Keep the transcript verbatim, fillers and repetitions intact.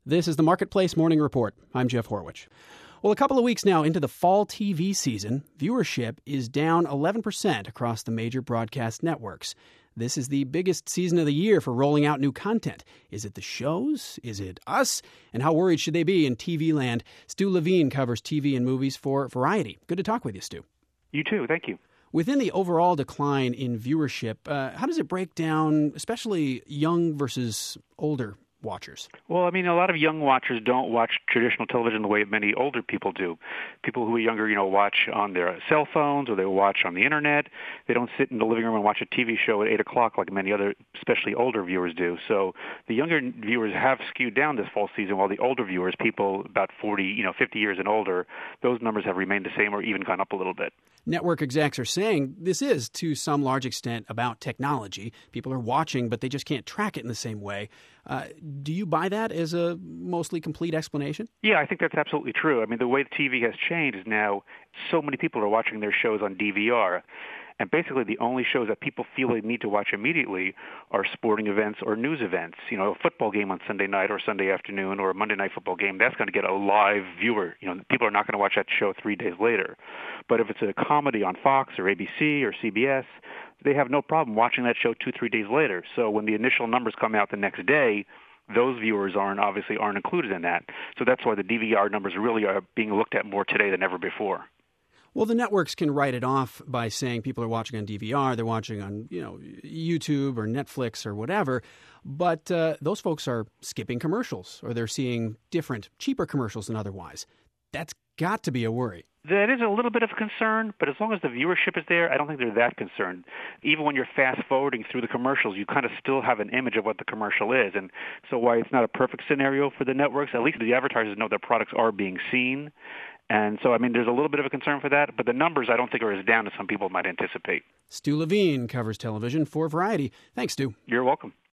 This is the Marketplace Morning Report. I'm Jeff Horwich. Well, a couple of weeks now into the fall T V season, viewership is down eleven percent across the major broadcast networks. This is the biggest season of the year for rolling out new content. Is it the shows? Is it us? And how worried should they be in T V land? Stu Levine covers T V and movies for Variety. Good to talk with you, Stu. You too. Thank you. Within the overall decline in viewership, uh, how does it break down, especially young versus older watchers? Well, I mean, a lot of young watchers don't watch traditional television the way many older people do. People who are younger, you know, watch on their cell phones or they watch on the internet. They don't sit in the living room and watch a T V show at eight o'clock like many other, especially older viewers do. So the younger viewers have skewed down this fall season, while the older viewers, people about forty, you know, fifty years and older, those numbers have remained the same or even gone up a little bit. Network execs are saying this is, to some large extent, about technology. People are watching, but they just can't track it in the same way. Uh, do you buy that as a mostly complete explanation? Yeah, I think that's absolutely true. I mean, the way T V has changed is now so many people are watching their shows on D V R. And basically the only shows that people feel they need to watch immediately are sporting events or news events. You know, a football game on Sunday night or Sunday afternoon or a Monday night football game, that's going to get a live viewer. You know, people are not going to watch that show three days later. But if it's a comedy on Fox or A B C or C B S, they have no problem watching that show two, three days later. So when the initial numbers come out the next day, those viewers aren't obviously aren't included in that. So that's why the D V R numbers really are being looked at more today than ever before. Well, the networks can write it off by saying people are watching on D V R, they're watching on, you know, YouTube or Netflix or whatever. But uh, those folks are skipping commercials or they're seeing different, cheaper commercials than otherwise. That's got to be a worry. That is a little bit of concern, but as long as the viewership is there, I don't think they're that concerned. Even when you're fast-forwarding through the commercials, you kind of still have an image of what the commercial is. And so while it's not a perfect scenario for the networks, at least the advertisers know their products are being seen. And so, I mean, there's a little bit of a concern for that, but the numbers I don't think are as down as some people might anticipate. Stu Levine covers television for Variety. Thanks, Stu. You're welcome.